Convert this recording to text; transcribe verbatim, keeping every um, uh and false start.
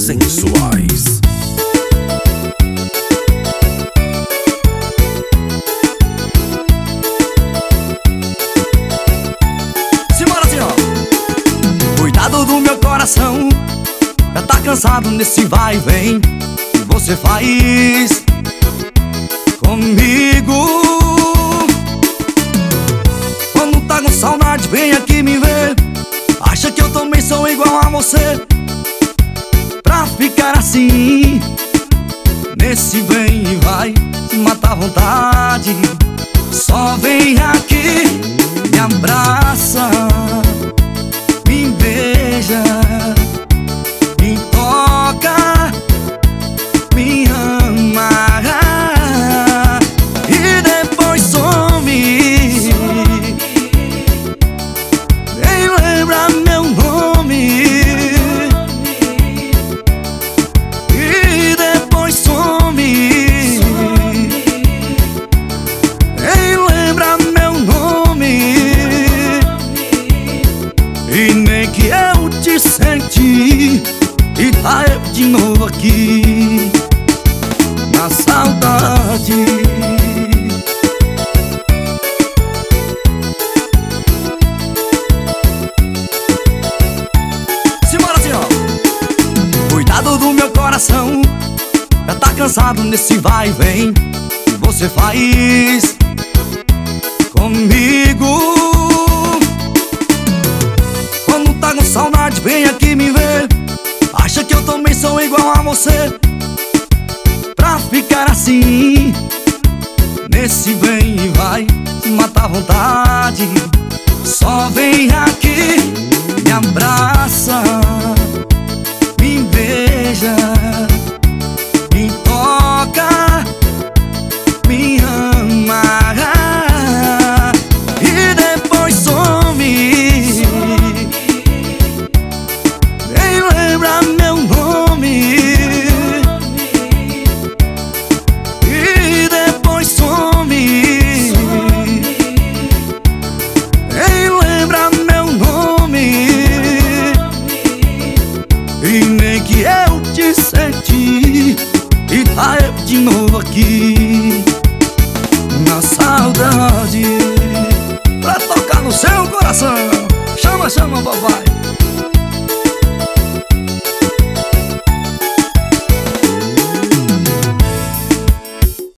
sensuais. Simbora assim, ó. Cuidado do meu coração, já tá cansado nesse vai e vem que você faz comigo. Quando tá com saudade, vem aqui me ver. Acha que eu também sou igual a você? Pra ficar assim, nesse vem e vai, mata a vontade. Só vem aqui, me abraça, me beija, me toca, me ama e depois some. Nem lembra meu nome e depois some. Nem lembra meu nome e nem que eu te senti. E tá eu de novo aqui na saudade. Simbora assim, ó. Cuidado do meu coração, já tá cansado nesse vai e vem que você faz comigo. Quando tá com saudade, vem aqui me ver. Acha que eu também sou igual a você? Pra ficar assim, nesse vem e vai, mata a vontade. Só vem aqui, me abraça, me beija, me toca, me ama e depois some. Nem lembra meu nome e depois some. Nem lembra meu nome e nem que eu te senti. E tá eu de novo aqui